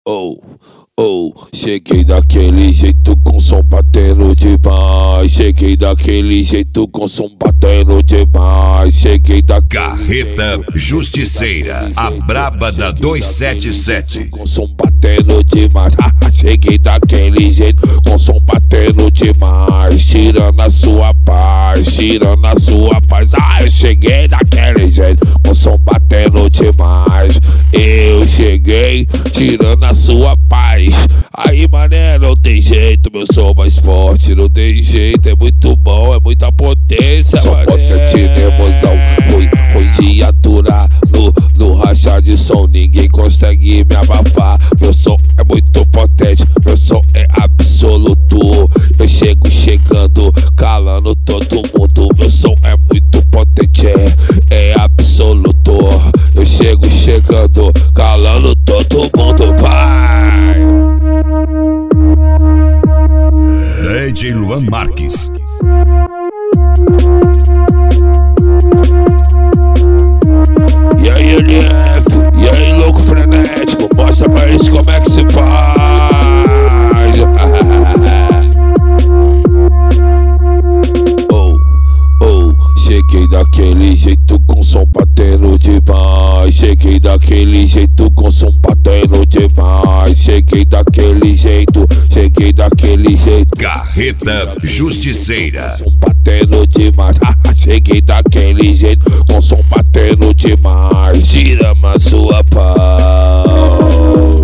Oh, oh, cheguei daquele jeito com som batendo demais. Cheguei daquele jeito com som batendo demais. Cheguei daquele Carreta Justiceira, a braba da 277. com som batendo demais. Cheguei daquele jeito com som batendo demais. Tirando a sua paz, tirando a sua paz. Eu cheguei daquele jeito com som batendo demais. Eu cheguei tirando a sua paz. Aí, mané, não tem jeito, meu som mais forte, não tem jeito, é muito bom, é muita potência, só mané. Potente nervosão, foi de aturar no racha de som, ninguém consegue me abafar. Meu som é muito potente, meu som é absoluto. Eu chego chegando, calando todo mundo. Meu som é muito potente, é absoluto. Eu chego chegando, calando todo mundo, vai! DJ Luan Marques. E aí, LF, e aí, louco frenético, mostra pra eles como é que se faz. Oh, oh, cheguei daquele jeito com som batendo demais. Cheguei daquele jeito com som batendo demais. Cheguei daquele jeito, cheguei daquele jeito. Carreta Justiceira. Som batendo demais. Cheguei daquele jeito com som batendo demais. Tira a sua paz.